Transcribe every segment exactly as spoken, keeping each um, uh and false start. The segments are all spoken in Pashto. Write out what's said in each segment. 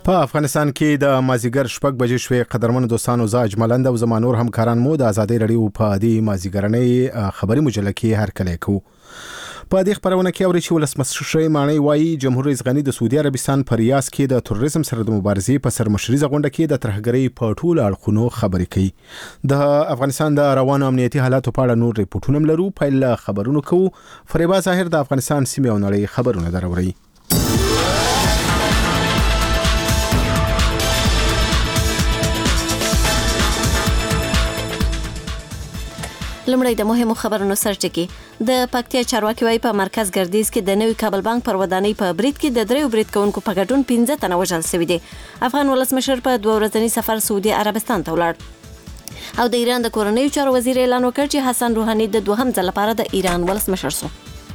په افغانستان کې د مازیګر شپږ بجې شوې قدرمن دوستانو زه اجملند او زمانور همکاران مو د ازادي رادیو په دې مازیګرنۍ خبري مجله کې هرکلی کوو. په دې خبرونه کې اوري چې ولسمشر مانی وایي جمهور رئیس غنی د سعودي عربستان په ریاض کې د تروریزم سره د مبارزې په سرمشريزه غونډه کې د ترهګرۍ په ټولو اړخونو خبرې کوي. د افغانستان د روانو امنیتي حالاتو په اړه نور ریپورتونه لرو. پیل خبرونه کوو. فریبا ظاهر د افغانستان سیمه او نړۍ خبرونه دروړي. لمړی د مهمو خبرونو سرچکي. د پکتیا چارواکي وايي په مرکز ګردیز کې د نوي کابل بانک پر ودانۍ په برید کې د دریو برید کوونکو په ګډون پنځه تنه وژل شوي دي. افغان ولسمشر په دوه ورځني سفر سعودي عربستان ته ولاړ. او د ایران د کورنیو چارو وزیر اعلان وکړ چې حسن روحاني د دوهم ځل لپاره د ایران ولسمشر شو.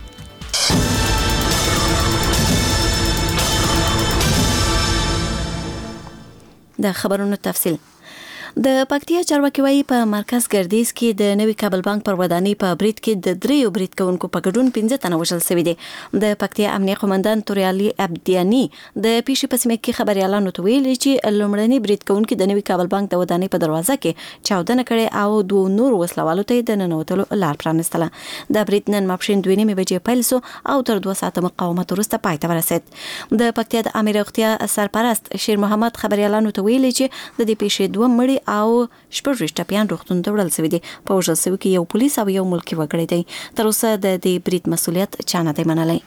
د خبرونو تفصیل. د پکتیا چارواکي وايي په مرکز ګردیز کې د نوي کابل بانک پر ودانۍ په برید کې د دریو برید کوونکو په ګډون پنځه تنه وژل شوي دي. د پکتیا امنیه قومندان توریالي عبدیانی د پیښې په سیمه کې خبريالانو ته ویلي چې لومړني برید کوونکي د نوي کابل بانک د ودانۍ په دروازه کې چاودنه کړې او دوه نور وسلوالو ته د ننوتلو لار پرانستله. د برید نن ماپښین دوه نیمې بجې پیل شو او تر دوه ساعته مقاومت وروسته پای ته ورسید. د پکتیا د امیر روغتیا سرپرست شیر محمد خبريالانو ته ویلي چې د دې پیښې دوه مړي او شپږ ټپيان روغتون ته وړل شوي دي. په وژل شوي کې یو پولیس او یو ملکي وګړی دی. تر اوسه د دې برید مسؤلیت چا نه دی منلی.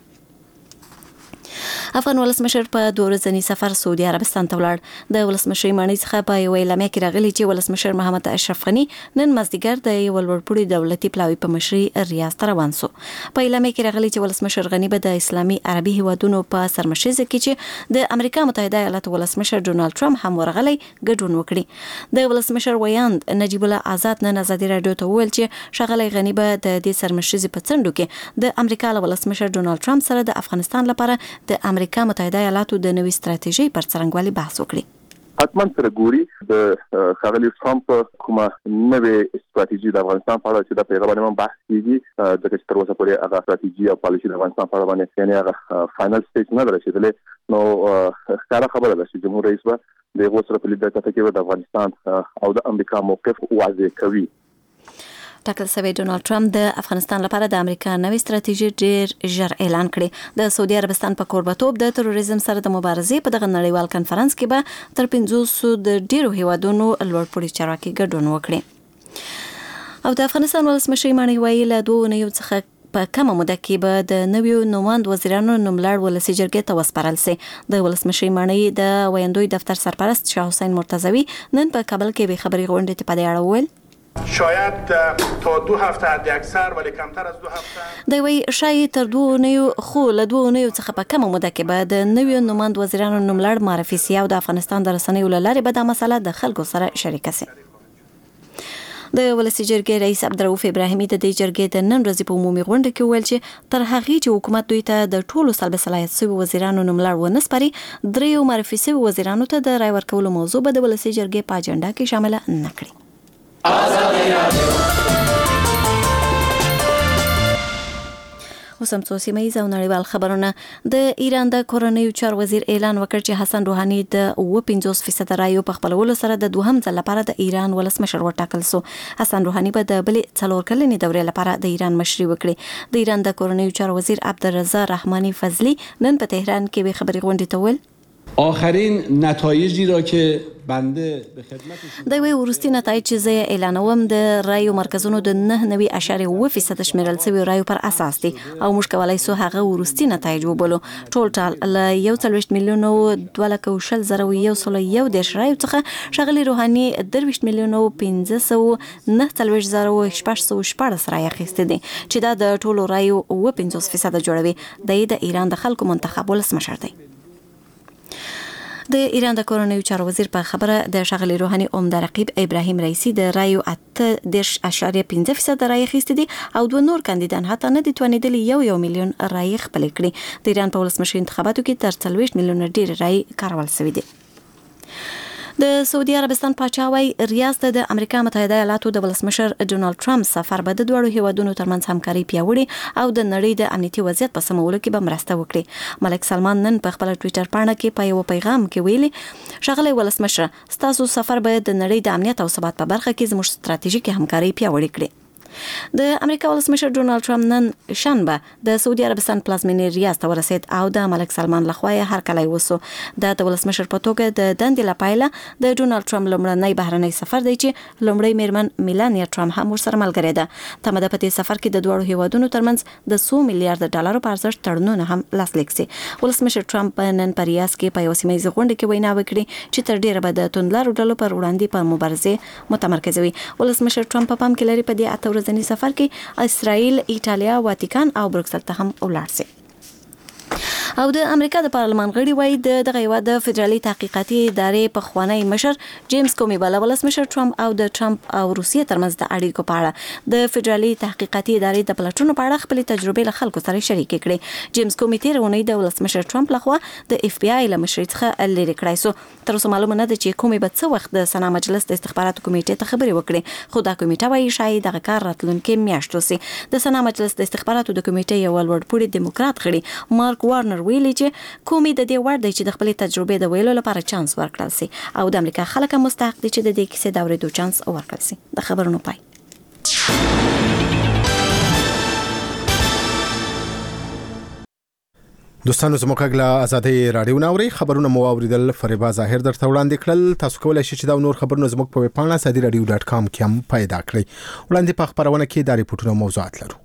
افغان ولسمشر په دوه ورځني سفر سعودي عربستان ته ولاړ. د ولسمشر مانی څخه په یو اعلامیه کې راغلی چې ولسمشر محمد اشرف غنی نن مازدیګر د یو لوړپوړي دولتي پلاوي په مشرۍ ریاض ته روان شو. په اعلامیه کې راغلی چې ولسمشر غنی به د اسلامي عربي هیوادونو په سرمشريزه کې چې د امریکا متحده ایالاتو ولسمشر ډونالد ټرمپ هم ورغلی ګډون وکړي. د ولسمشر ویاند نجیب الله آزاد نن ازادي رادیو ته وویل چې ښاغلی غنی به د دې سرمشريزې په څنډو کې د امریکا له ولسمشر ډونالد ټرمپ سره د افغانستان لپاره د امریکا متحده ایالاتو د نوې ستراتیژي پر څرنګوالي بحث وکړي. حتمن سره ګوري د ښاغلي ټرمپ کومه نوې ستراتیژي د افغانستان په اړه چې د پیغام باندې بحث کیږي د چې تر اوسه پورې هغه ستراتیژي او پالیسي د افغانستان په اړه باندې یعنی هغه فائنل سټیج نه درشیدلې. نو ښکاره خبره ده چې جمهور رئیس به د یو سره په لیدل کې د افغانستان او د امریکا موقف واضح کوي. ټاکل شوی ډونالد ټرمپ د افغانستان لپاره د امریکا نوې ستراتیژي ډیر ژر اعلان کړي. د سعودي عربستان په کوربتوب د تروریزم سره د مبارزې په دغه نړیوال کنفرانس کې به تر پنځوسو د ډیرو هیوادونو لوړپوړي چارواکي ګډون وکړي. او د افغانستان ولسمشر مانی وایي له دوه نیو څخه په کومه موده کې به د نویو نوماند وزیرانو نوملړ ولسی جرګې ته وسپارل شي. د ولسمشر مانی د ویاندوی دفتر سرپرست شاه حسین مرتضوی نن په کابل کې به خبري غونډه ته په اړه وویل. شاید تا دو هفته حد اکثر ولی کمتر از دو هفته دوی شاید تر دوه نیو خو له دوه نیو څخه په کومه موده کې به د نویو نوماند وزیرانو نوملړ معرفي سي او د افغانستان د رسنیو لارې به د مسله د خلکو سره شریک سي. د ولسی جرګې رئیس عبدالرؤف ابراهیمي د دې جرګې د نن ورځې په عمومي غونډه کې ویل چې تر هغه چې حکومت دوی ته د ټولو سلب صلاحیت سوي وزیرانو نوملړ ونسپاري دریو معرفي سوي وزیرانو ته د رای ورکولو موضوع به د ولسی جرګې په اجنډا کې شامل نه کړي. آزادي رادیو اوسم څو سیمه ییز او نړیوال خبرونه. د ایران د کورنیو چارو وزیر اعلان وکړ چې حسن روحاني د اوه پنځوس فیصد رایو په خپلولو سره د دوهم ځل لپاره د ایران ولسمشر وټاکل شو. حسن روحاني به د بلې څلور کلنې دورې لپاره د ایران مشري وکړي. د ایران د کورنیو چارو وزیر عبدالرضا رحمانی فضلی نن په تهران کې به خبري غونډه ته ویل آخرین نتایجی را که بنده به خدمت د وی ورستي نتایج چې زه اعلانوم د رایو مرکزونو د نه نوي اشاریه اوه فیصد شمیرل شوی رایو پر اساس دي او موږ کولای سو هغه ورستي نتایج وبولو. ټول ټال له یو څلوېښت میلیونو دوه لکه شل زره یو سل یو دیش رایو څخه شغلي روحاني درویشت میلیونو پنځه سوه نه څلوېښت زره شپږ سوه شپږ رای اخیستي دي چې دا د ټولو رایو اوه پنځوس فیصد جوړوي. د ایران د خلکو منتخب ولسمشر دی. د ایران د کورنیو چارو وزیر په خبره د شغلي روحاني عمده رقیب ابراهیم رئیسی د رایو اته دېرش اشاریه پنځه فیصد رای اخیستي دي او دوه نور کاندیدان حتی نه دي توانیدلي یو یو میلیون رای خپل کړي. د ایران په ولسمشر انتخاباتو کې تر څلوېښت میلیونه ډیر رای کارول شوی دي. د سعودي عربستان پاچا وايي ریاض ته د امریکا متحده ایالاتو د ولسمشر ډونالد ټرمپ سفر به د دوړو هیوادونو ترمنځ همکاري پیاوړي او د نړۍ د امنیتي وضعیت په سمولو کې به مرسته وکړي. ملک سلمان نن په خپل ټوئیټر پاڼه کې په یو پیغام کې ویلي ښاغلی ولسمشر ستاسو سفر به د نړۍ د امنیت او ثبات په برخه کې زموږ ستراتیژیکي همکاري پیاوړې کړي. د امریکا ولسمشر ډونالد ټرمپ نن شنبه د سعودي عربستان پلازمینې ریاض ته ورسید او د ملک سلمان لخوا یې هرکلی وسو. د ولسمشر په توګه د دندې لپاره د ډونالد ټرمپ لومړنی بهرنی سفر دی چې لومړی میرمن میلانیا ټرمپ هم ورسره ملګرې ده. تمه ده په دې سفر کې د دوړو هیوادونو ترمنځ د سو میلیارډ ډالرو په ارزښت تړونونه هم لاسلیک سي. ولسمشر ټرمپ نن په ریاض کې په یو سیمه غونډه کې وینا وکړي چې تر ډیره به د توندلارو ډلو پر وړاندې په مبارزه متمرکز وي. ولسمشر ټرمپ په پام کې لري په دې اته ورځني سفر کې اسرائیل، ایټالیا، واتیکان او بروکسل ته هم ولاړ سي. او د امریکا د پارلمان غړي وایي د دغه هیواد د فدرالي تحقیقاتي ادارې په خوانی مشر جیمز کومي بل ولسمشر ټرمپ او د ټرمپ او روسیې ترمنځ د اړیکو په اړه د فدرالي تحقیقاتي ادارې د پلټونو په اړه خپل تجربې له خلکو سره شریکې کړې. جیمز کومي تیر اونۍ د ولسمشر ټرمپ لخوا د اف بی آی له مشرۍ څخه لرې کړای سو. تر اوسه معلومه نه ده چې کومي به څه وخت د سنا مجلس د استخباراتو کمیټې ته خبرې وکړي، خو دا کمیټه وايي شاید دغه کار راتلونکي میاشتو سي. د سنا مجلس د استخباراتو د کمیټې یو لوړپوړي دیموکرات غړي مارک وارنر ویلي چې کومي د دې وړ دی چې د خپل تجربې د ویلو لپاره چانس ورکړل سي او د امریکا خلک مستحق دي چې د دې کیسې د اورېدو چانس ورکړل سي. د خبرونو پای. دوستانو زموږ غږ آزادي رادیو ناوړي خبرونه مو اوریدل. فریبا ظاهر درته وړاندې کړل. تاسو کولای شئ چې دا نور خبرونه زموږ په ویب پاڼه سادي رادیو ډاټ کام کې هم پیدا کړئ. وړاندې په خبرونه کې د ریپورتونو موضوعات لرو.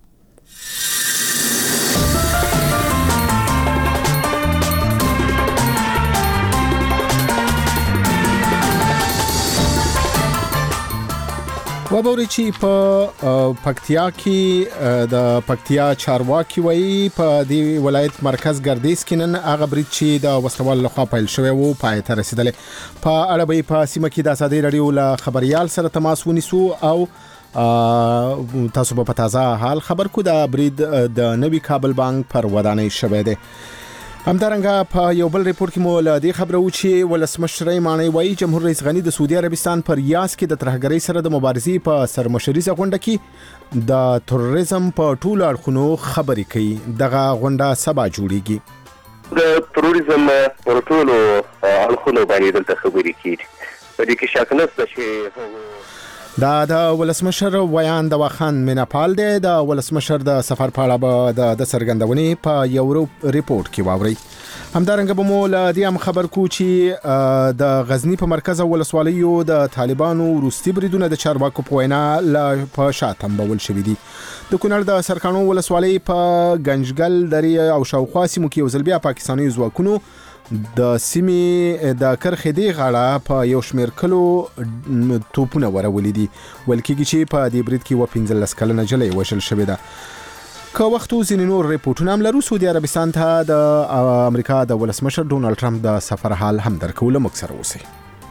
وبوري چې په پکتیا کې د پکتیا چارواکي وایي په دې ولایت مرکز ګردیز کې نن هغه برید چې د وسلوال لخوا پیل شوی وو پای ته رسیدلې. په اړه به په سیمه کې د آزادي رادیو له خبريال سره تماس ونیسو او تاسو په تازه حال خبر کو د برید د نوي کابل بانک پر ودانۍ شوی دی. همدارنګه په یو بل ریپورت کې مو له دې خبره و چې ولسمشر مانی وایي جمهور رئیس غنی د سعودي عربستان پر ریاض کې د ترهګرۍ سره د مبارزې په سرمشريزه غونډه کې د تروریزم په ټولو اړخونو خبرې کوي. دغه غونډه سبا جوړیږي. د تروریزم پر ټولو اړخونو باندې دلته خبرې کیږي. په دې کې شک نشته چې دا د ولسمشر ویان د واخان میناپال دی. د ولسمشر د سفر په اړه به د سرګندونې په یو ریپورت کې واوري. همدارنګه به مو له دې هم خبر کو چې د غزنی په مرکز ولسوالیو د طالبانو روسي بریدونه د چارواکو په وینا له په شاتم بول شوې دي. د کونړ د سرکانو ولسوالۍ په گنجګل درې او شاوخوا سیمو کې یو ځل بیا پاکستاني ځواکونو د سیمې د کرخې دی غاړه په یو شمیر کلو توپونه ورولې دي. ولکېږي چې په دې برید کې و پنځلس کلنه جلۍ وشل شوې ده. که وختو ځینې نور ریپورټونه هم لرو. سعودي عربستان ته د امریکا د ولسمشر ډونالد ټرمپ د سفر حال هم درکول موږ سره اوسئ.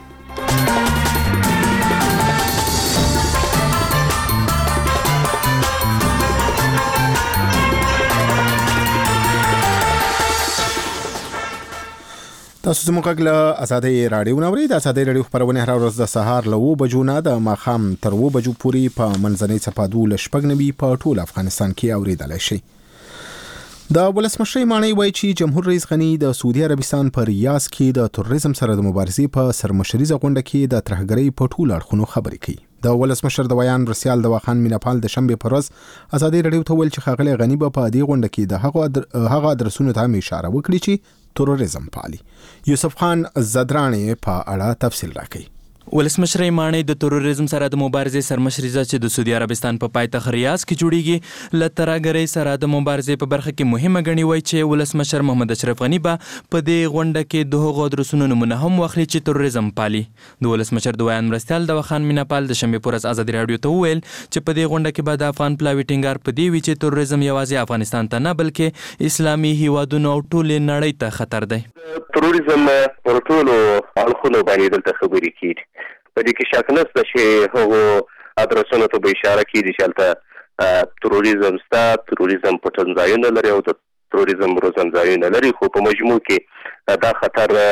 تاسو زموږ غږ له آزادي رادیو ناوړي. د آزادي رادیو خبرونه هر ورځ د سهار له اوه بجو نه د ماښام تر اوه بجو پورې په منځنۍ صفحو له شپږ نوي په ټول افغانستان کې اوریدلای شي. د ولسمشر مانی وایي چې جمهور رئیس غنی د سعودي عربستان په ریاض کې د تروریزم سره د مبارزې په سرمشريزه غونډه کې د ترهګرۍ په ټول اړخونو خبرې کوي. د ولسمشر د ویان رسیال د واخان میناپال د شنبه پر ورځ آزادي رادیو ته ویل چې ښاغلی غنی به په دې غونډه کې د هغه هغه درسونو ته اشاره وکړي چې تروریزم پالي. یوسف خان زدرانی په اړه تفصیل راکړي. ولسمشر مانی د تروریزم سره د مبارزې سرمشريزه چې د سعودي عربستان په پایتخت ریاض کې جوړیږي له ترهګرۍ سره د مبارزې په برخه کې مهمه ګڼي. وایي چې ولسمشر محمد اشرف غنی به په دې غونډه کې د هغو درسونو نمونه هم واخلي چې تروریزم پالي. د ولسمشر د ویان مرستیال د وخان میناپال د شنبه پر ورځ آزادي رادیو ته وویل چې په دې غونډه کې به د افغان پلاوي ټینګار په دې وی چې تروریزم یوازې افغانستان ته نه بلکې اسلامي هیوادونو او ټولې نړۍ ته خطر دی. تروریزم پر ټولو اړخونو باندې دلته خبرې کیږي. په دې کې شک نشته چې هغو ادرسونو ته به اشاره کیږي چې هلته تروریزم سته، تروریزم پټنځایونه لري او د تروریزم روزنځایونه لري، خو په مجموع کې دا خطر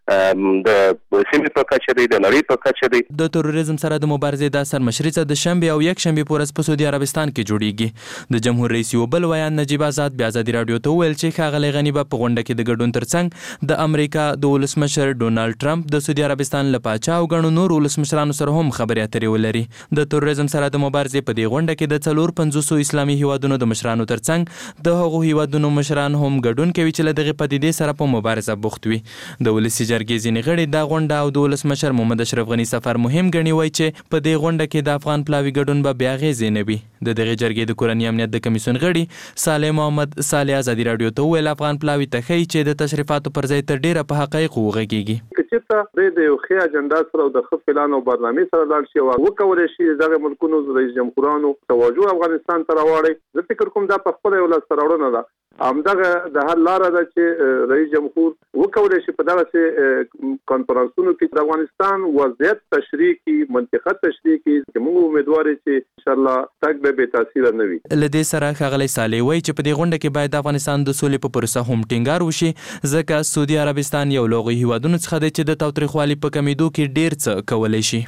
د سیمې په کچه دی، د نړۍ په کچه دی. د تروریزم سره د مبارزې د سرمشري څخه د شنبه او یک شنبه پورز په سعودي عربستان کې جوړیږي. د جمهور رئیس یو بل ویان نجیب آزاد بیا ازادي رادیو ته ویل چې ښاغلی غني به په غونډه کې د ګډون ترڅنګ د امریکا د ولسمشر ډونالد ټرمپ د سعودي عربستان له پاچا او ګڼو نور ولسمشرانو سره هم خبرې اترې ولري. د تروریزم سره د مبارزې په دې غونډه کې د څلور پنځوسو اسلامي هیوادونو د مشرانو ترڅنګ د هغو هیوادونو مشران هم ګډون کوي چې له دغې پدیدې سره په مبارزه بوخت وي. د ولسي جرګې ځینې غړي دا غونډه او د ولسمشر محمد اشرف غني سفر مهم ګڼي، وایي چې په دې غونډه کې د افغان پلاوي ګډون به بیا اغېزې نه وي. د دغې جرګې د کورني امنیت د کمیسیون غړي صالح محمد صالح ازادي رادیو ته وویل افغان پلاوي ته ښیي چې د تشریفاتو پر ځای تر ډیره په حقایقو وغږیږي. که چېرته د یو ښې اجنډا سره او د ښه پلان او برنامې سره لاړ شي او وکولی شي دغه ملکونو رئیس جمهورانو توجه افغانستان ته راواړي، زه فکر کوم دا په خپله یو لاسته راوړنه ده. همدغه د حل لاره ده چې رئیس جمهور وکولی شي په دغسې کنفرانسونو کې د افغانستان وضعیت تشریح کړي، منطقه تشریح کړي، چې موږ امیدوار یو چې انشاءالله تګ به بې تاثیره نه وي. له دې سره ښاغلی صالح وایي چې په دې غونډه کې باید د افغانستان د سولې په پروسه هم ټینګار وشي، ځکه سعودي عربستان یو له هغو هیوادونو څخه دی چې د تاوتریخوالي په کمیدو کې ډیر څه کولی شي.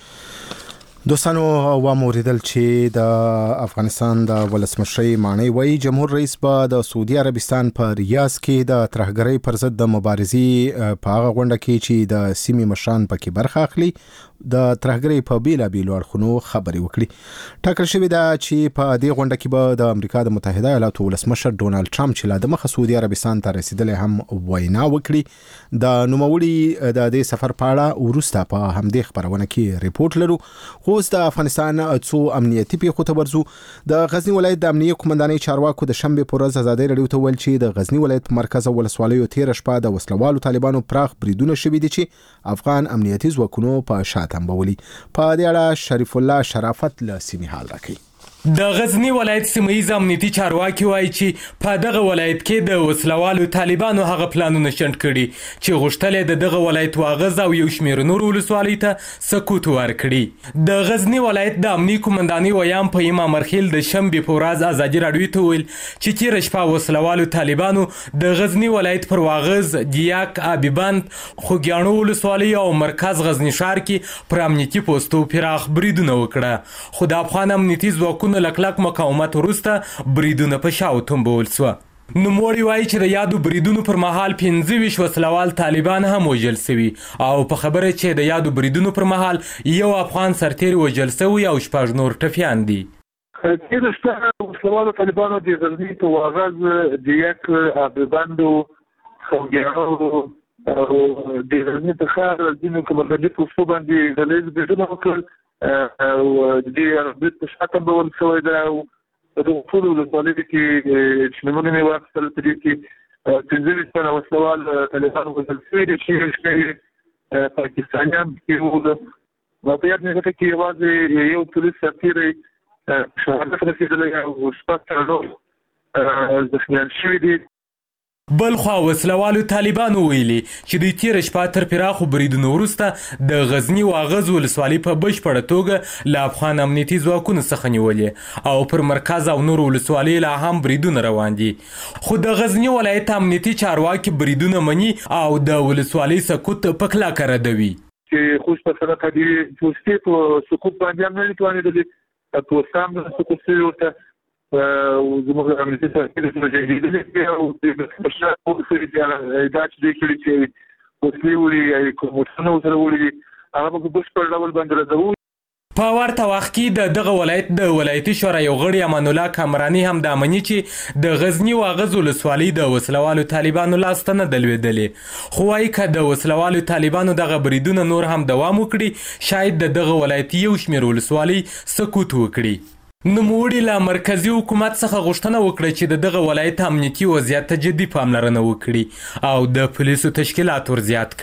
دوستانو واوریدل چې د افغانستان د ولسمشرۍ ماڼۍ وایي جمهور رئیس به د سعودي عربستان په ریاض کې د ترهګرۍ پر ضد د مبارزې په هغه غونډه کې چې د سیمې مشران پکې برخه اخلي د ترهګرۍ په بیلابیلو اړخونو خبرې وکړي. ټاکل شوې ده چې په دې غونډه کې به د امریکا د متحده ایالاتو ولسمشر ډونالد ټرمپ چې لا دمخه سعودي عربستان ته رسیدلی هم وینا وکړي. د نوموړي د دې سفر په اړه وروسته په همدې خپرونه کې ریپورت لرو. خو اوس د افغانستان څو امنیتي پیښو ته ورځو. د غزنی ولایت د امنیه قومندانۍ چارواکو د شنبه په ورځ ازادي رادیو ته ویل چې د غزنی ولایت مرکز او ولسوالیو تیر شپه د وسلوالو طالبانو پراخ بریدونه شوي دي چې افغان امنیتي ځواکونو په شا تنبولي. په دې اړه شریف الله شرافت له سیمې حال راکوي. د غزنی ولایت سیمه‌ییز امنیتي چارواکي وایي چې په دغه ولایت کې د وسلوالو طالبانو هغه پلانونه شنډ کړي چې غوښتل یې د دغه ولایت واغز او یو شمېر نور ولسوالۍ ته سقوط ورکړي. د غزنی ولایت د امنیي قومندانۍ ویان په امام مرخیل د شنبې په ورځ ازادي راډیو ته ویل چې تېره شپه وسلوالو طالبانو د غزنی ولایت پر واغز، ګیاک، آبیبند، خوږیاڼو ولسوالۍ او مرکز غزنی ښار کې پر امنیتي پوستو پراخ بریدونه وکړه. خو د افغان امنیتي ځواکونو لکلک مقاومت وروسته بریدونه په شا وتنبول سوه. نوموړي وایي چې د یادو بریدونو پر مهال پنځه ویشت وسلوال طالبان هم وژل سوي او په خبره چې د یادو بریدونو پر مهال یو افغان سرتیری وژل سوی او شپږ نور ټپیان دي. تېره شپه وسلوالو طالبانو د غزني په واغز، ګیاک، آبیبند، خوږیاڼو او د غزني په ښار ځینو کمربندي پوستو باندې ډلهییز بریدونه وکړل او د دې برید په شا تنبول شوی ده. او په دغو ټولو ولسوالیو کې چې نومونه مې واخیستل په دې کې پنځه ویشت تنه وسلوال طالبان وژل شوي دي چې شمېر پاکستانیان پکې وو. په یاد نښته کې یوازې یو پولیس سرتیری شهادت رسېدلی او شپږ تنه نور زخمیان شوي دي. بل خوا وسلوالو طالبانو ویلي چې د تېره شپه تر پراخو بریدونو وروسته د غزني واغز ولسوالۍ په بشپړه توګه له افغان امنیتي ځواکونو څخه نیولې او پر مرکز او نورو ولسوالیو لا هم بریدونه روان دي. خو د غزني ولایت امنیتي چارواکي بریدونه مني او د ولسوالۍ سقوط په کلکه ردوي. چې خوش په سره د پوستې په سقوط باندې هم نه توانېدلې، پوسته هم سقوط شوي ورته او زموږ امنیتي سرتیري سره جنګېدلي دي او د شا پوسې دا چې دوی کړي چې وسلې وړي کوم موټرونه ورسره وړي دي هغه په بشپړ ډول باندې ردوو. په ورته وخت کې د دغه ولایت د ولایتي شورا یو غړي امان الله کامراني هم دا مني چې د غزني واغز ولسوالۍ د وسلوالو طالبانو لاسته نه ده لوېدلې. خو وایي که د وسلوالو طالبانو دغه بریدونه نور هم دوام وکړي شاید د دغه ولایتي یو شمېر ولسوالۍ سقوط وکړي. نوموړي له مرکزي حکومت څخه غوښتنه وکړه چې د دغه ولایت امنیتي وضعیت ته جدي پاملرنه وکړي او د پولیسو تشکیلات ور زیات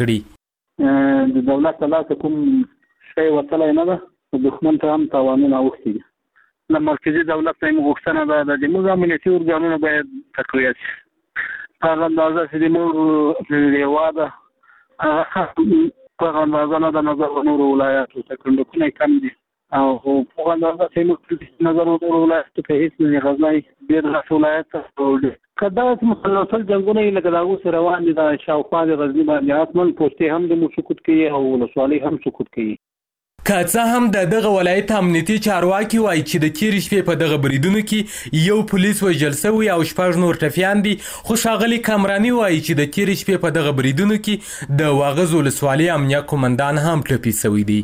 کړي. د دولت له لاسه کوم شی وتلی نه ده، دښمن ته هم تاوانونه اوښتي دي. له مرکزي دولت نه یې غوښتنه ده د زموږ امنیتي ارګانونه باید تقویه شي. هغه اندازه چې زموږ لیوا ده هغه هغه اندازه نه ده نظر نورو ولایاتو ته، کنډکونه یې کم دي او په اندازه چې موږ نظر نورو ولایاتو ته هېڅ نه دي. غزنی ډېر داسې ولایت او کدا مسلسل جنگونه لکه دا اوس روان دي د شاوخوا د غزنی باندې حتمن پوسټي هم د سقوط کوي او ولسوالۍ هم سقوط کوي. که څه هم د دغه ولایت امنیتي چارواکي وایي چې د تېرې شپې په دغه بریدونو کې یو پولیس وژل شوی او شپږ نور ټپیان دي، خو ښاغلي کامراني وایي چې د تېرې شپې په دغه بریدونو کې د واغظ ولسوالۍ امنیه قومندان هم ټپي شوی دی.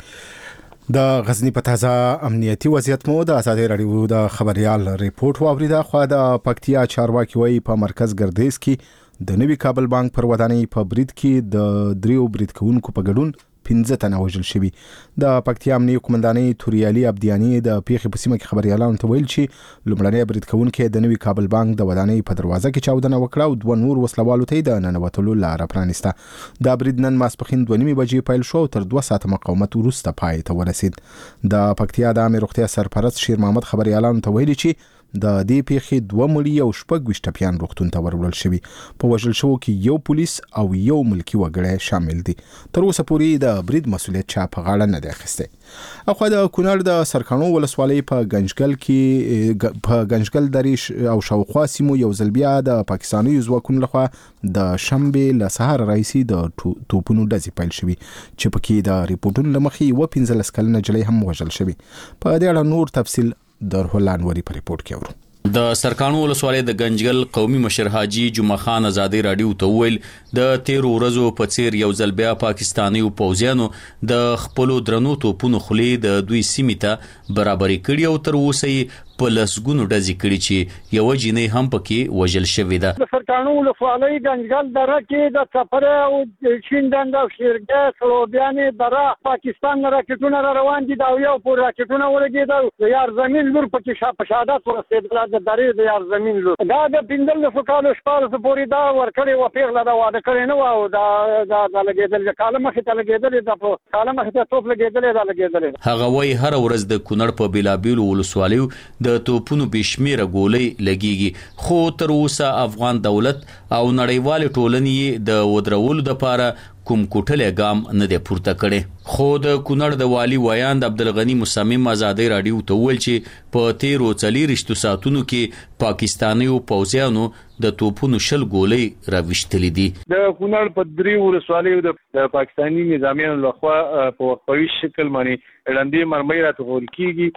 د غزنی په تازه امنیتي وضعیت مو د ازادي راډیو د خبريال ریپورت واوریده. خو د پکتیا چارواکي وایي په مرکز ګردیز کې د نوي کابل بانک پر ودانۍ په برید کې د دریو برید کوونکو په ګډون پنځه تنه وژل شوي. د پکتیا امنیه قومندانۍ توریالي عبدیانی د پیښې په سیمه کې خبريالانو ته ویل چې لومړنی برید کوونکی د نوي کابل بانک د ودانۍ په دروازه کې چاودنه وکړه او دوه نور وسلوالو ته د ننوتلو لاره پرانیسته. دا برید نن ماسپښین دوه نیمې بجې پیل شو او تر دوه ساعته مقاومت وروسته پای ته ورسید. د پکتیا د عامه روغتیا سرپرست شیر محمد خبريالانو ته ویلي چې د دې پیښې دوه مړي او شپږ ویشت ټپیان روغتون ته وروړل شوي. په وژل شوو کې یو پولیس او یو ملکی وګړی شامل دي. تر اوسه پورې د برید مسؤلیت چا په غاړه نه دی اخیستی. اخوا د کونړ د سرکانو ولسوالۍ په گنجګل کې په گنجګل درې او شاوخوا سیمو یو ځل بیا د پاکستاني ځواکونو لخوا د شنبې له سهار راهیسې د توپونو ډزې پیل شوي چې پکې د ریپورټونو له مخې یوه پنځلس کلنه نجلۍ هم وژل شوې. په دې اړه نور تفصیل د روحان وری په ریپورت کې اورو. د سرکانو ولسوالۍ د گنجګل قومي مشر حاجی جمعه خان ازادي راډیو ته ویل د تیر ورځو په څیر یو ځل بیا پاکستاني پوځیانو د خپل درنو توپونو خلې د دوی سیمې ته برابرۍ کړي او تر اوسه په لسګونو ډزې کړي چې یو جنې هم پکې وژل شوې ده. د سرکانو ولسوالۍ گنجګل دره کې د چپره او شیندند او شیرګه سلوبیانې دره پاکستان راکټونه را روان دي دا یو پور راکټونه ورګېدل د یار زمين لور پکې شاپ شهادت ورسېدل د درې د یار زمين لور دا د پندل فکالو شپاره پورې دا ورکړې و پیغله دا واده کړې نه و او دا دا لګېدل د کاله مخې ته لګېدل د په کاله مخې ته توپ لګېدل دا لګېدل. هغه وایي هر ورځ د کونړ په بیلابیلو ولسوالیو د توپونو بشمیره ګولۍ لګیږي خو تر اوسه افغان دولت او نړیوال ټولنې د ودرولو لپاره کوم کوټلې ګام نه دی پورته کړي. خو د کونړ د والی ویاند عبدالغنی مصمم ازادي راډیو ته ویل چې په تیرو څلېرویشتو ساعتونو کې پاکستاني پوځیانو د توپونو شل ګولۍ راوښتلې دي. د کونړ په درې ولسوالیو د پاکستاني نظامیانو لخوا په وقفوي شکل باندې وړاندې مرمۍ راټول کیږي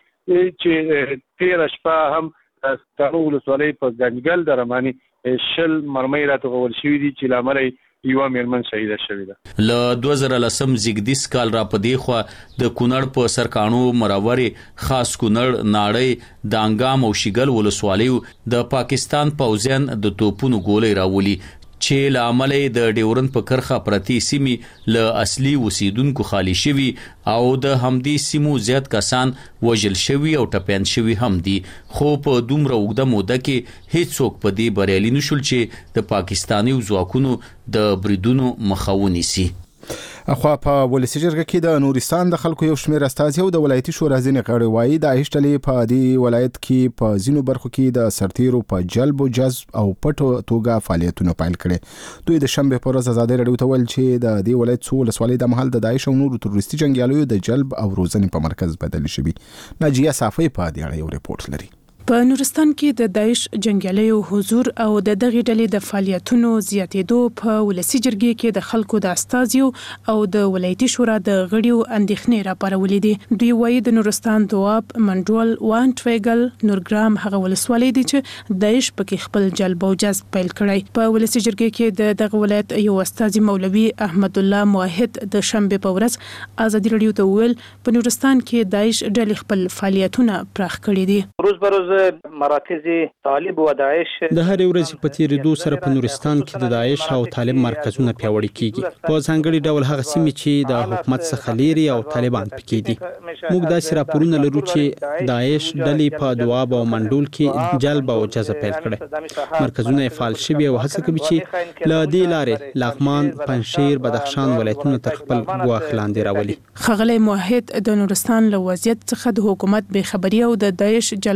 چې تیر شپه هم سرکانو ولسوالۍ په گنجګل دره باندې شل مرمۍ راټول شوې دي چې لامل یو میرمن شهیده شوې ده. له دوه زره لسم زیږدیز کال را پدې خو د کونړ په سرکانو مراورې خاص کونړ ناړۍ د انګام او شیګل ولسوالیو د پاکستان پوځیان د توپونو ګولۍ راولي چې لامل د ډیورن په کرخه پرتی سیمې له اصلي وسیدونکو خالی شوي او د همدې سیمو زیات کسان وژل شوي او ټپیان شوي هم دي. خو په دومره اوږده موده کې هیڅوک په دې بریالي نشول چې د پاکستاني ځواکونو د بریدونو مخه ونیسي. اخوا په ولسی جرګه کې د نورستان د خلکو یو شمېر استازي او د ولایتي شورا ځینې غړي وایي د هیڅټلې په دې ولایت کې په ځینو برخو کې د سرتیرو په جلب او جذب او پټو توګه فعالیتونه پیل کړي. دوی د شنبه په ورځ ازادي راډیو ته ویل چې د دې ولایت څو ولسوالۍ د محل د داعش او نورو تروریستي جنګیالیو د جلب او روزنې په مرکز بدل شوي. ناجیه صافی په دې اړه یو ریپورت لري. په نورستان کې د داعش جنگیالیو حضور او د دغه ډلې د فعالیتونو زیاتېدو په ولسی جرګې کې د خلکو د استازیو او د ولایتي شورا د غړیو اندېښنې راپارولې دي. دوی وایي د نورستان دواب منډول وان ټویګل نورګرام هغه ولسوالۍ دي چې داعش پکې خپل جلب او جذب پیل کړی. په ولسی جرګې کې د دغه ولایت یو استازي مولوي احمد الله موحد د شنبه په ورځ ازادي راډیو ته ویل په نورستان کې داعش ډلې خپل فعالیتونه پراخ کړي دي. روز بروز مراکز طالب و داعش د هر ورځ په تیریدو سره په نورستان کې د داعش او طالب مرکزونه پیاوړي کیږي. په ځانګړي ډول هغه سیمې چې د حکومت څخه لري او طالبان پکې دي. موږ داسې راپورونه لرو چې داعش ډلې په دواب او منډول کې جلب او جذب پیل کړي. مرکزونه فعال شوي او هڅه کوي چې له دې لارې لغمان، پنجشیر، بدخشان ولایتونو تر خپل ګواښ لاندې راولي. ښاغلی موحد د نورستان له وضعیت څخه د حکومت بې خبري او د داعش جلب او جذب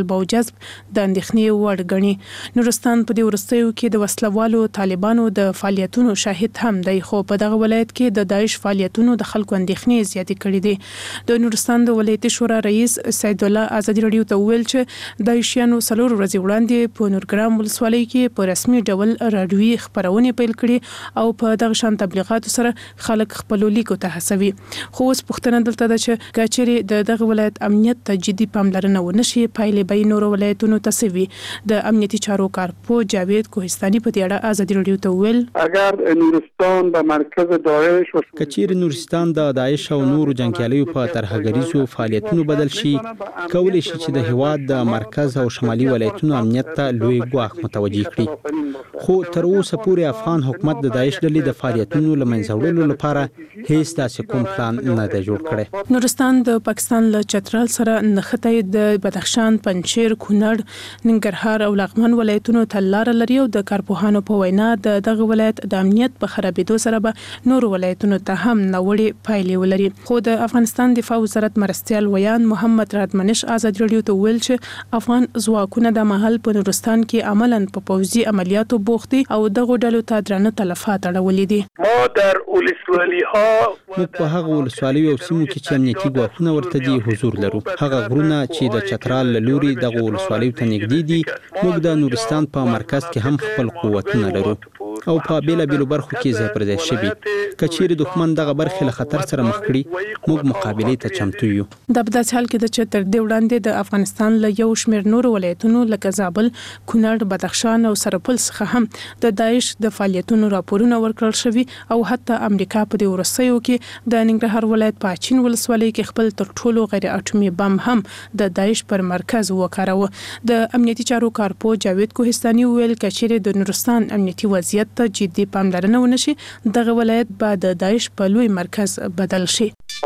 حزب د اندېښنې وړ ګڼي. نورستان په دې وروستیو کې د وسلوالو طالبانو د فعالیتونو شاهد هم دی، خو په دغه ولایت کې د داعش فعالیتونو د خلکو اندېښنې زیاتې کړې دي. د نورستان د ولایتي شورا رئیس سید الله ازادي راډیو ته وویل چې داعشیانو څلور ورځې وړاندې په نورګرام ولسوالۍ کې په رسمي ډول راډیوي خبرونه پیل کړي او په دغه شان تبلیغاتو سره خلک خپل لیکو ته هڅوي. خو اوس پوښتنه دلته ده چې کچېرې د دغه ولایت امنیت ته جدي پاملرنه ونشي، پایلې به نور ولایتونو ته سوي. د امنیتي چارو کارپو جاوید کوهستاني په دې اړه ازادي راډیو ته وویل اگر نورستان به مرکز داعش کچېرې نورستان د داعش او نورو جنګیالیو په ترهګریزو فعالیتونو بدل شي، کولی شي چې د هیواد د مرکز او شمالي ولایتونو امنیت ته لوی ګواښ متوجه کړي. خو تر اوسه پورې افغان حکومت د داعش ډلې د فعالیتونو له منځه وړلو لپاره هیڅ داسې کوم پلان نه دی جوړ کړی. نورستان د پاکستان له چترال سره نښتې د بدخشان، پنجشیر، کونړ، ننګرهار او لغمان ولایتونو ته لار لري او د کارپوهانو په وینا د دغه ولایت د امنیت په خرابېدو سره به نور ولایتونو ته هم ناوړې پایلې ولري. خو د افغانستان دفاع وزارت مرستیال ویان محمد رادمنش ازادي راډیو ته ویل چې افغان ځواکونه د مهال په نورستان کې عملاً په پوځي عملیاتو بوخت دي او دغه ډلو ته درنه تلفات اړولې دي. ما در ولسوالی ها موږ په هغه ولسوالیو او سیمو کې چې امنیتي ګواښونه ورته دي حضور لرو. هغه غرونه چې د چترال له لوري دغه ولسوالیو ته نږدې دي، موږ د نورستان په مرکز کې هم خپل قوتونه لرو او په بیلابیلو برخو کې ځای پر ځای شوي. کچېرې دښمن دغه برخې له خطر سره مخ کړي، موږ مقابلې ته چمتو یو. دا په داسې حال کې ده چې تر دې وړاندې د افغانستان له یو شمېر نورو ولایتونو لکه زابل، کونړ، بدخشان او سرپل څخه هم د داعش د فعالیتونو راپورونه ورکړل شوي او حتی امریکا په دې وروستیو کې د ننګرهار ولایت په اچین ولسوالۍ کې خپل تر ټولو غیر اټومي بم هم د داعش پر مرکز وکاراوه. د امنیتي چارو کارپو جاوید کوهستاني ویل کچېرې د نورستان امنیتي وضعیت ته جدي پاملرنه ونشي، دغه ولایت به د داعش په لوی مرکز بدل شي.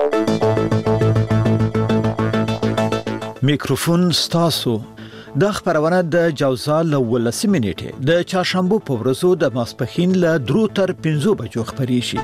میکروفون ستاسو. د خبرونه د جوزا له ولسمې نیټه د چهارشنبه په ورځو د ماسپښین له درو تر پنځو بجو خبري شي.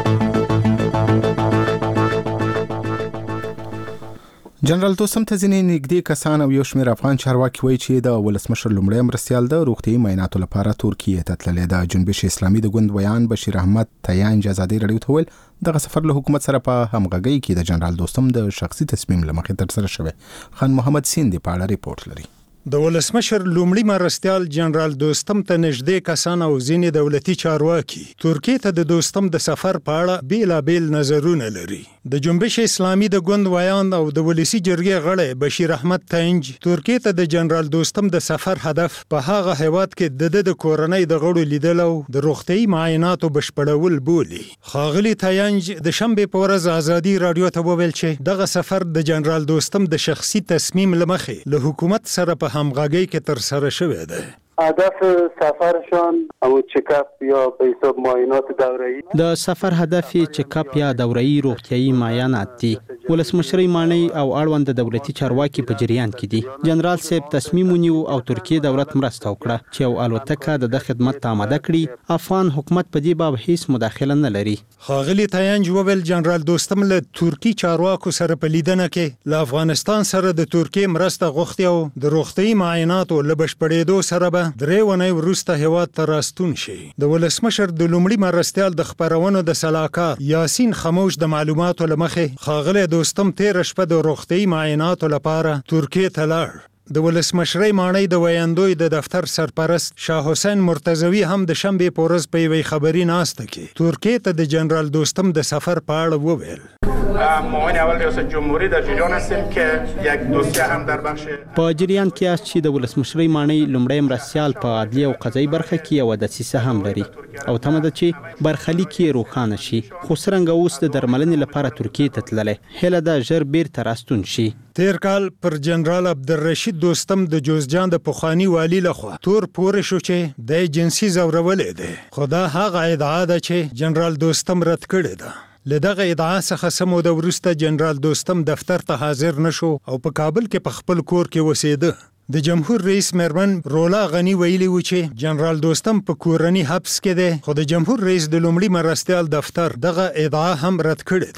جنرال دوستم ته ځینې نږدې کسان او یو شمېر افغان چارواکي وایي چې د ولسمشر لومړی مرستیال د روغتیايي معایناتو لپاره ترکیې ته تللی. د جنبش اسلامي د ګوند ویان بشیر احمد تیانج ازادي راډیو ته ویل دغه سفر له حکومت سره په همغږۍ کې د جنرال دوستم د شخصي تصمیم له مخې ترسره شوی. خان محمد سیندي په اړه ریپورت لري. د ولسمشر لومړي مرستیال جنرال دوستم ته نږدې کسان او ځینې دولتي چارواکي ترکیې ته د دوستم د سفر په اړه بیلابیل نظرونه لري. د جنبش اسلامي د ګوند ویان او د ولسی جرګې غړی بشیر احمد تنج ترکیې ته د جنرال دوستم د سفر هدف په هغه هیواد کې د د کورنۍ د غړو لیدل او د روغتیايي معایناتو بشپړول بولي. خاغلی تنج د شنبه په ورځ ازادي راډیو ته وویل چې دغه سفر د جنرال دوستم د شخصي تصمیم لمخې له حکومت سره په همغږۍ کې تر سره شوی دی. هدف سفرشان او چکاپ یا به حساب معاینات دوره‌ای د سفر هدف چکاپ یا دوره‌ای روغتیايي معاینات دي. ولسمشر مانی او اړوند دولتي چارواکي په جریان کې دي. جنرال صاحب تصمیم ونیو او ترکیه دولت مرسته وکړه چې یو الوتکه د خدمت ته آماده کړي. افغان حکومت په دې باب هیڅ مداخله نه لري. خاغلی تیانج وویل جنرال دوستم له ترکی چارواکو سره په لیدنه کې له افغانستان سره د ترکیه مرسته غوښتي او د روغتیايي معایناتو له بشپړېدو سره به درې ونې وروسته هیواد ته راستون شي. د ولسمشر د لومړي مرستیال د خبرونو د سلاکار یاسین خموش د معلوماتو لمخې خاغلی دوستم تیر شپه د روغتیايي معایناتو لپاره ترکیه ته لاړ. د ولسمشرۍ ماڼۍ د ویاندوی د دفتر سرپرست شاه حسین مرتضوی هم د شنبه په ورځ په یوې خبري ناسته کې ترکیه ته د جنرال دوستم د سفر په اړه وویل. معاون اول ریاست جمهوری در جریان هستیم که یک دوسیه هم در بخش په جریان کې است چې د ولسمشرۍ ماڼۍ لومړی مرستیال په عدلیه او قضایي برخه کې یو دسیسه هم لري او تمه ده چې برخلیک یې روښانه شي. خو څرنګه اوس د درملنې لپاره ترکیې ته تللی، هیله ده ژر بیرته راستون شي. تیر کال پر جنرال عبدالرشید دوستم د جوزجان د پخوانی والی لخوا تور پورې شو چې د جنسي ځورولې ده. خو دا هغه ادعا ده چې جنرال دوستم رد کړې ده. لدغه ادعا څخه سمو د ورسته جنرال دوستم دفتر ته حاضر نشو او په کابل کې په خپل کور کې وسیده. د جمهور رئیس مېرمن رولا غنی ویلي و چې جنرال دوستم په کورنی حبس کې ده، خو د جمهور رئیس د لومړي مرستیال دفتر دغه ادعا هم رد کړې ده.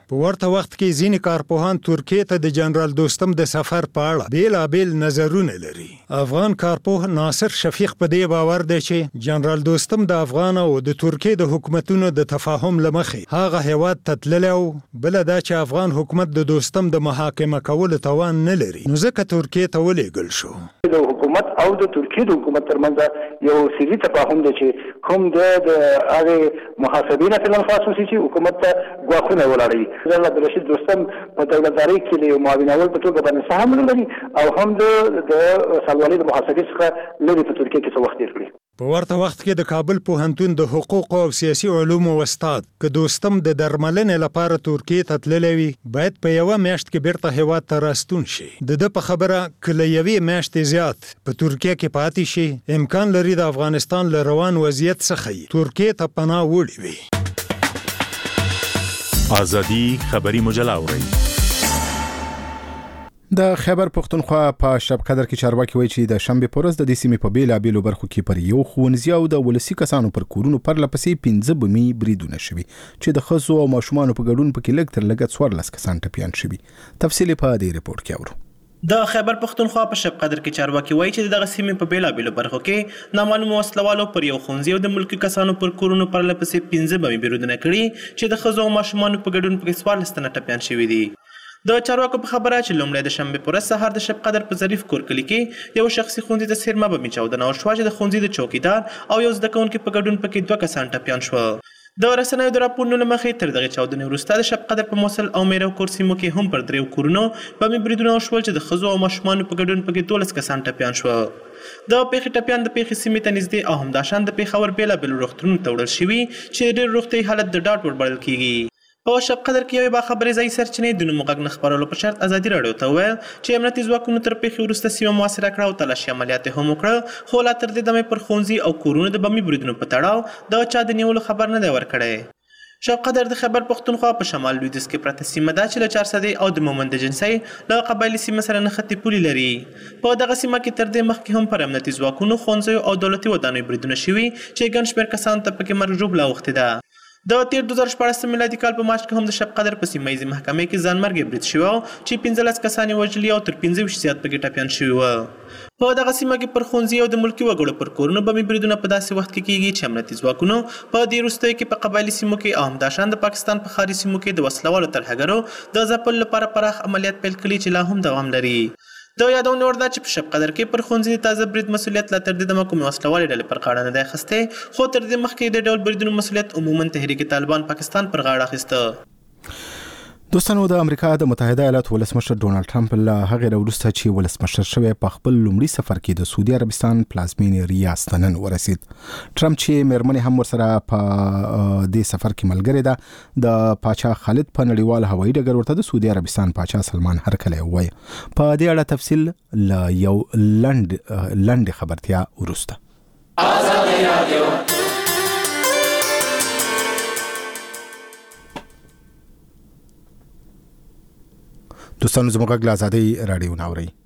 په ورته وخت کې ځینې کارپوهان ترکیې ته د جنرال دوستم د سفر په اړه بیلابیل نظرونه لري. افغان کارپوه ناصر شفیق په دې باور دی چې جنرال دوستم د افغان او د ترکیې د حکومتونو د تفاهم لمخې هغه هیواد ته تللی او بله دا چې افغان حکومت د دوستم د محاکمه کولو توان نه لري، نو ځکه ترکیې ته ولېږل شو. د حکومت او د ترکیې د حکومت ترمنځ یو سیاسي تفاهم دی چې کوم د هغه محاسبین په لن خاص وسی چې حکومت ته ګواښونه ولاړوي. جنرال عبدالرشید دوستم په دولتدارۍ کې له معاونول په توګه باندې سهم لري او هم د سالوالۍ د محاسبې څخه لري په ترکیې کې څه وخت تېر کړی. په ورته وخت کې د کابل پوهنتون د حقوقو او سیاسي علومو استاد که دوستم د درملنې لپاره ترکیې ته تللی وي باید په یوه میاشت کې بیرته هیواد ته راستون شي. د ده په خبره که له یوې میاشتې زیات په ترکیه کې پاتې شي امکان لري د افغانستان له روان وضعیت څخه یې ترکیې ته پناه وړي وي. ازادي خبري مجله اورئ. د خیبر پښتونخوا په شب قدر کې چارواکي وایي چې د شنبې په ورځ د دې سیمې په بیلابیلو برخو کې پر یو ښوونځي او د ولسي کسانو پر کورونو پرله پسې پنځه بمي بریدونه شوي چې د ښځو او ماشومانو په ګډون پکې لږ تر لږه څوارلس کسان ټپیان شوي. تفصیل په دې ریپورت کې اورو. د خیبر پښتونخوا په شب قدر کې چارواکي وایي چې دغه سیمې په بیلابیلو برخو کې نامعلومو وسلوالو پر یو ښوونځي او د ملکي کسانو پر کورونو پرله پسې پنځه بمي بریدونه کړي چې د ښځو او ماشومانو په ګډون پکې څوارلس تنه ټپیان شوي دي. د چارواکو په خبره چې لومړی د شنبې په ورځ سهار د شب قدر په ظریف کور کلي کې یو شخصي ښوونځي ته څیرمه بمي چاودنه وشوه چې د ښوونځي د چوکیدار او یو زده کوونکي په ګډون پکې دوه کسان ټپیان شول. د رسنیو د راپورونو له مخې تر دغې چاودنې وروسته د شب قدر په موصل او میرو کور سیمو کې هم پر دریو کورونو بمي بریدونه وشول چې د ښځو او ماشومانو په ګډون پکې دولس کسان ټپیان شول. د پیښې ټپیان د پیښې سیمې ته نږدې او همداشان د پېښور بیلابیلو روغتونونو ته وړل شوي چې ډېر روغتیایي حالت د ډاډ وړ بلل کیږي. په شب قدر کې یوې باخبرې ځایي سرچینې د نوم غږ نه خپرولو په شرط ازادي راډیو ته وویل چې امنیتي ځواکونو تر پیښې وروسته سیمه محاصره کړه او تلاشي عملیات یې هم وکړه، خو لا تر دې دمه پر ښوونځي او کورونو د بمي بریدونو په تړاو د چا د نیولو خبر نه دی ورکړی. شب قدر د خیبر پښتونخوا په شمال لویدیځ کې پرته سیمه ده چې له چارسدې او د مومند جنسۍ له قبایلي سیمه سره نښتې پولې لري. په دغه سیمه کې تر دې مخکې هم پر امنیتي ځواکونو ښوونځیو او دولتي ودانیو بریدونه شوي چې ګڼ شمېر کسانو ته پکې مرګ ژوبله اوښتې ده. د تیر دوه زره شپاړس میلادي کال په مارچ کې هم د شب قدر په سیمه ییزې محکمې کې ځانمرګي برید شوی و چې پنځلس کسان یې وژلي او تر پنځه ویشت زیات پکې ټپیان شوي وو. په دغه سیمه کې پر ښوونځي او د ملکي وګړو پر کورونو بمي بریدونه په داسې وخت کې کیږي چې امنیتي ځواکونو په دې وروستیو کې په قبایلي سیمو کې او همداشان د پاکستان په ښاري سیمو کې د وسلوالو ترهګرو د ځپلو لپاره پراخ عملیات پیل کړي چې لا هم دوام لري. د یادونه وړ ده چې په شب قدر کې پر ښوونځي تازه برید مسؤلیت لا تر دې دمه کومې وسلوالې ډلې پر غاړه نه دی اخیستی، خو تر دې مخکې د ډول بریدونو مسؤلیت عموما تحریک طالبان پاکستان پر غاړه اخیسته. دوستانو، د امریکا د متحده ایالاتو ولسمشر ډونالد ټرمپ له هغې وروسته چې ولسمشر شوی په خپل لومړي سفر کې د سعودي عربستان پلازمینې ریاض ته نن ورسید. ټرمپ چې مېرمنې هم ورسره په دې سفر کې ملګرې ده، د پاچا خالد په نړیوال هوایي ډګر ورته د سعودي عربستان پاچا سلمان هرکلی ووایي. په دې اړه تفصیل له یو لنډ لنډ خبرتیا وروسته. دوستانو، زموږ غږ له ازادۍ راډیو نه اورئ.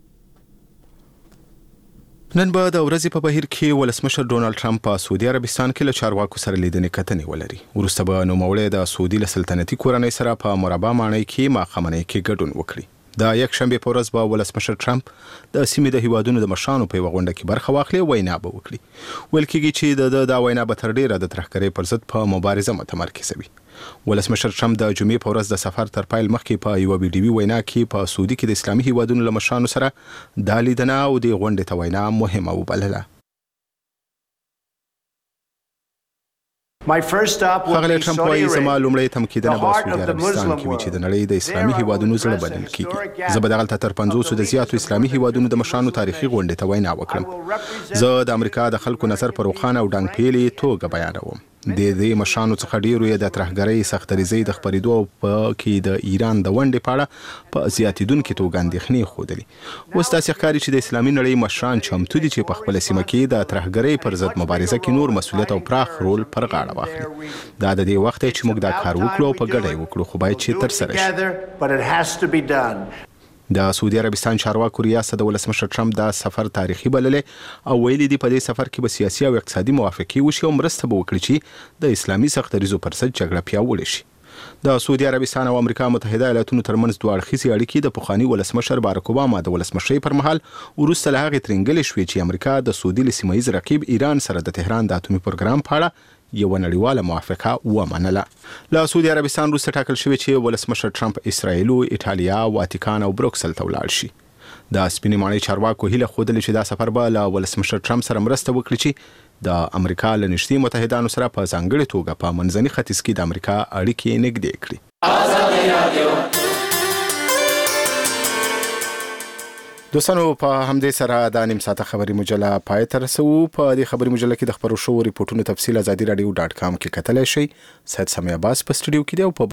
نن به د ورځې په بهیر کې ولسمشر ډونالد ټرمپ په سعودي عربستان کې له چارواکو سره لیدنې کتنې ولري. وروسته به نوموړی د سعودي له سلطنتي کورنۍ سره په مربع ماڼۍ کې ماښامنۍ کې ګډون وکړي. د یک شنبې په ورځ به ولسمشر ټرمپ د سیمې د هیوادونو د مشرانو په یوه غونډه کې برخه واخلي، وینا به وکړي. ویل کېږي چې د دا وینا به تر ډیره د ترهګرۍ پر ضد په مبارزه متمرکزه وي. ولسمشر ټرمپ د جمعې په ورځ د سفر تر پیل مخکې په یوه ویډیوي وینا کې په سعودي کې د اسلامي هیوادونو له مشرانو سره دا لیدنه او د غونډې ته وینا مهمه وبلله. ښاغلی ټرمپ وایي زما لومړی تمکیدنه به سعودي عربستان کې وي چې د نړۍ د اسلامي هیوادونو زړه بلل کېږي. زه به دغلته تر پنځوسو د زیاتو اسلامي هیوادونو د مشرانو تاریخي غونډې ته وینا وکړم. زه د امریکا د خلکو نظر په روښانه او ډنګ پیلې توګه بیانوم. د دې مشرانو څخه ډیرو یې د ترهګرۍ سختدریزۍ د خپرېدو او په کې د ایران د ونډې په اړه په زیاتېدونکې توګه اندېښنې ښودلې. اوس داسې ښکاري چې د اسلامي نړۍ مشران چمتو دي چې په خپله سیمه کې د ترهګرۍ پر ضد مبارزه کې نور مسؤلیت او پراخ رول پر غاړه واخلي. دا د دې وخت دی چې موږ دا کار وکړو او په ګډه یې وکړو، خو باید چې ترسره شي. د سعودي عربستان چارواکو ریاض ته د ولسمشر ټرمپ دا سفر تاریخي بللې او ویلي دي په دې سفر کې به سیاسي او اقتصادي موافقې وشي او مرسته به وکړي چې د اسلامي سختدریزو پر ضد جګړه پیاوړې شي. د سعودي عربستان او امریکا متحده ایالاتونو ترمنځ دوه اړخیزې اړیکې د پخواني ولسمشر باراک اوباما د ولسمشرۍ پر مهال وروسته له هغې ترنګلې شوې چې امریکا د سعودي له سیمه ییز رقیب ایران سره د تهران د اتومي پروګرام په اړه یو نړیواله موافقه ومنله. له سعودي عربستان وروسته ټاکل شوی چې ولسمشر ټرمپ اسرائیل، ایټالیا، واتیکان او بروکسل ته ولاړ شي. د سپینې ماڼۍ چارواکو هیله ښودلې چې دا سفر به له ولسمشر ټرمپ سره مرسته وکړي چې د امریکا له نږدې متحدانو سره په ځانګړې توګه په منځني ختیځ کې د امریکا اړیکې نږدې کړي. دوستانو په همدې سره د نیم ساعته خبري مجله پای ته رسو. په دې خبري مجله کې د خبرو شو ریپورتونو تفصیل ازادي رادیو ډاټ کام کې کتلی شئ. سید سمیع عباس په سټوډیو کې دی او په